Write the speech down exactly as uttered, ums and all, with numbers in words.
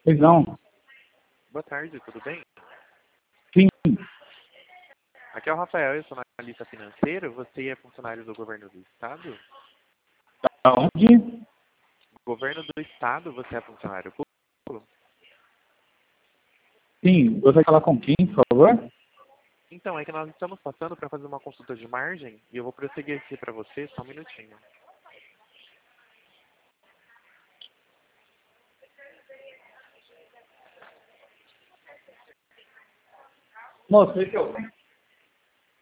Pois não. Boa tarde, tudo bem? Sim. Aqui é o Rafael, eu sou analista financeiro. Você é funcionário do governo do estado? Aonde? Governo do estado, você é funcionário público? Sim. Gostaria de falar com quem, por favor? Então, é que nós estamos passando para fazer uma consulta de margem e eu vou prosseguir aqui para você, só um minutinho. Moço, esse é o...